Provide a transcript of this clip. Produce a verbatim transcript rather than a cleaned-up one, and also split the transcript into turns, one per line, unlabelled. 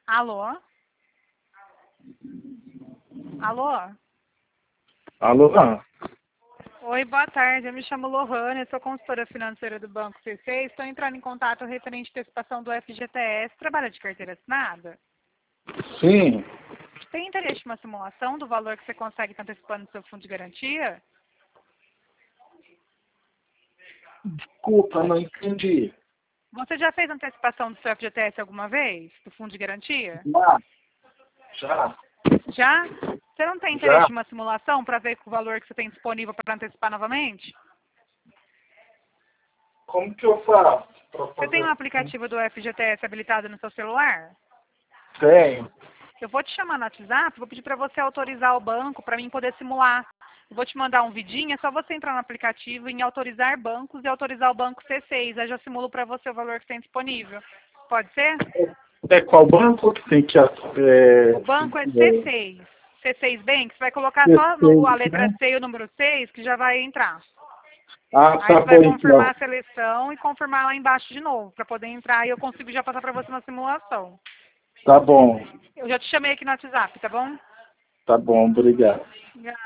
Alô? Alô?
Alô?
Oi, boa tarde. Eu me chamo Lohane, eu sou consultora financeira do Banco C C. Estou entrando em contato referente à antecipação do F G T S. Trabalha de carteira assinada?
Sim.
Tem interesse em uma simulação do valor que você consegue estar antecipando no seu fundo de garantia?
Desculpa, não entendi.
Você já fez antecipação do seu F G T S alguma vez? Do fundo de garantia?
Já? Já?
Já? Você não tem
Já?
interesse em uma simulação para ver o valor que você tem disponível para antecipar novamente?
Como que eu faço pra
Você tem um
fazer?
aplicativo do F G T S habilitado no seu celular?
Tenho.
Eu vou te chamar no WhatsApp, vou pedir para você autorizar o banco para mim poder simular. Eu vou te mandar um vidinho, é só você entrar no aplicativo em autorizar bancos e autorizar o banco C seis. Aí já simulo para você o valor que tem disponível. Pode ser?
É qual banco que tem que... É,
O banco é C
é,
seis. C seis Bank, você vai colocar só no- a
perfeito,
letra
né?
C e o número seis que já vai entrar.
Ah,
Aí
tá
você vai
bom então.
confirmar a seleção e confirmar lá embaixo de novo, para poder entrar e eu consigo já passar para você na simulação.
Tá bom.
Eu já te chamei aqui no WhatsApp, tá bom?
Tá bom, obrigado.
Obrigada.